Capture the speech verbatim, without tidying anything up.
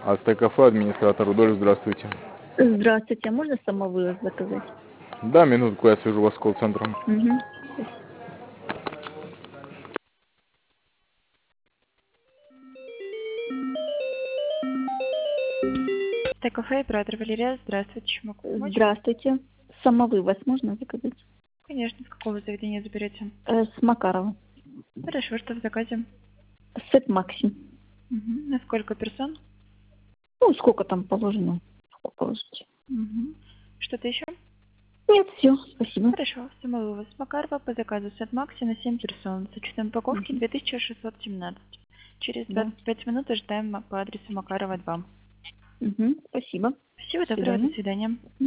Астекафе, администратор Рудольф, здравствуйте. Здравствуйте, а можно самовывоз заказать? Да, минутку, я свяжу вас с колл-центром. Угу. Кафе, оператор Валерия, здравствуйте, чем могу помочь? Здравствуйте. Самовывоз можно заказать? Конечно, с какого заведения заберете? Э, с Макарова. Хорошо, что в заказе? Сет Максим. Угу. На сколько персон? Ну, сколько там положено? Сколько положите? Угу. Что-то еще? Нет, все, спасибо. Хорошо, самовывоз Макарова по заказу Сет Макси на семь персон. С учетом упаковки Угу. две тысячи шестьсот семнадцать. Через Да. двадцать пять минут ожидаем по адресу Макарова два. Угу. Спасибо. Всего До доброго, свидания. до свидания.